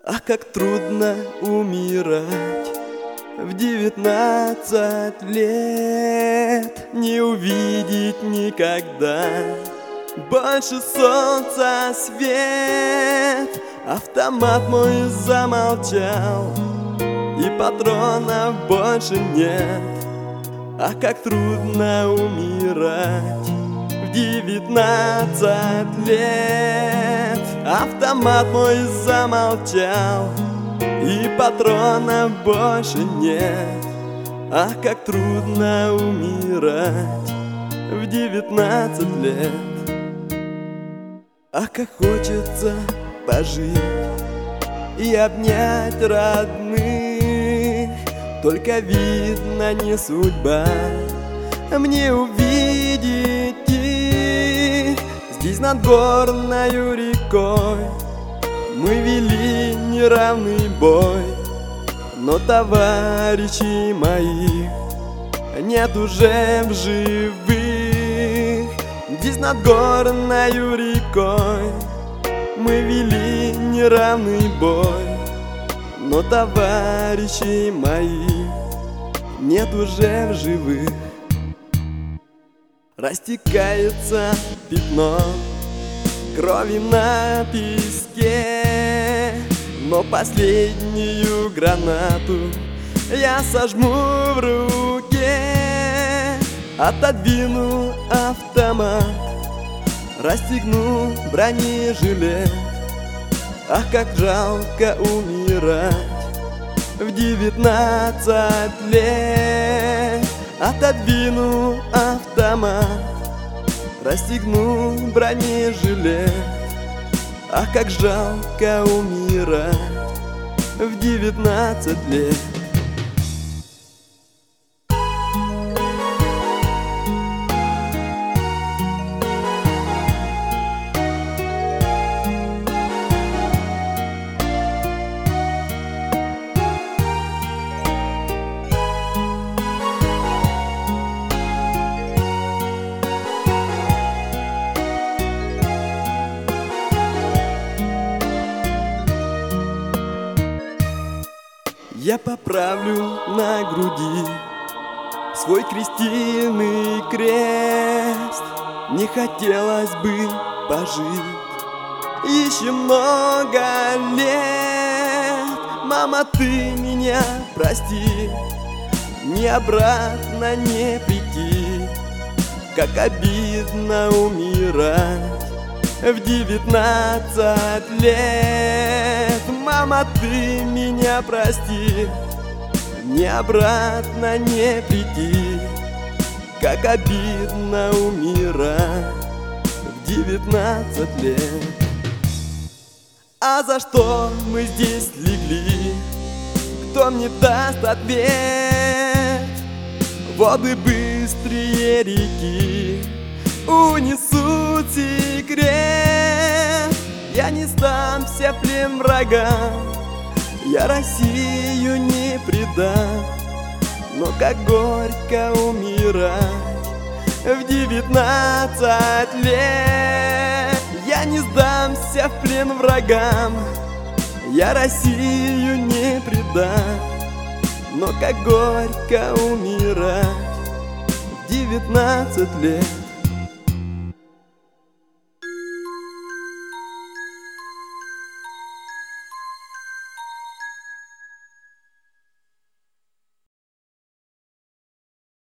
Ах, как трудно умирать в 19 лет, не увидеть никогда больше солнца свет. Автомат мой замолчал, и патронов больше нет. Ах, как трудно умирать в 19 лет. Автомат мой замолчал, и патронов больше нет. Ах, как трудно умирать в 19 лет. Ах, как хочется пожить и обнять родных, только видно не судьба мне увидеть их. Здесь над горною рекой мы вели неравный бой, но товарищей моих нет уже в живых. Здесь над горною рекой мы вели неравный бой, но товарищей моих нет уже в живых. Растекается пятно крови на песке, но последнюю гранату я сожму в руке. Отодвину автомат, расстегну бронежилет. Ах, как жалко умирать в 19 лет. Отодвину автомат, расстегну бронежилет. Ах, как жалко умирать в 19 лет. Я поправлю на груди свой крестильный крест. Не хотелось бы пожить еще много лет. Мама, ты меня прости, не обратно не прийти. Как обидно умирать в 19 лет. Мама, ты меня прости, не обратно не прийти. Как обидно умирать в 19 лет. А за что мы здесь легли? Кто мне даст ответ? Воды быстрее реки унесут секрет. Я не сдамся в плен врагам, я Россию не предам. Но как горько умирать в 19 лет. Я не сдамся в плен врагам, я Россию не предам. Но как горько умирать в 19 лет.